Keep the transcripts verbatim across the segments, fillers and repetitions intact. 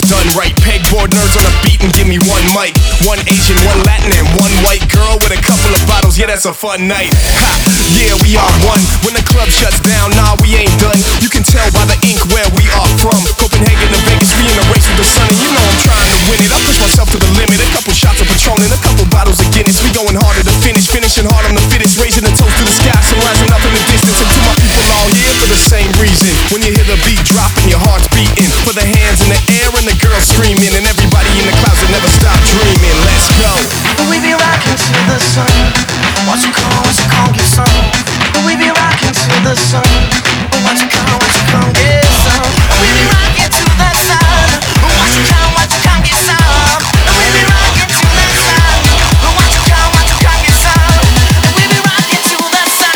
done right. Pegboard nerds on a beat and give me one mic. One Asian, one Latin, and one white girl with a couple of bottles. Yeah, that's a fun night. Ha! Yeah, we are one. When the club shuts down, nah, we ain't done. You can tell by the ink where we are from. Copenhagen to Vegas, we in a race with the sun, and you know I'm trying to win it. I push myself to the limit. A couple shots of Patron and a couple bottles of Guinness. We going harder to finish, finishing hard on the fittest, raising the toast to the sky, so rising up in the distance. And to my people all here for the same reason. When you hear the beat dropping, your heart's beating. For the hands in the air and the girls screaming, and everybody in the clouds that never stop dreaming. Let's go. We be rocking to the sun. Watch you come, watch you come get some. We be rocking to the sun. Watch you come, watch you come get some. We be rocking to the sun. Watch you come, watch you come get some. We be rocking to the sun. Watch you come, watch you come get some. We be rocking to the sun.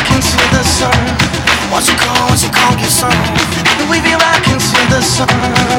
Watch you call, watch you call, get some. We be rocking to the sun.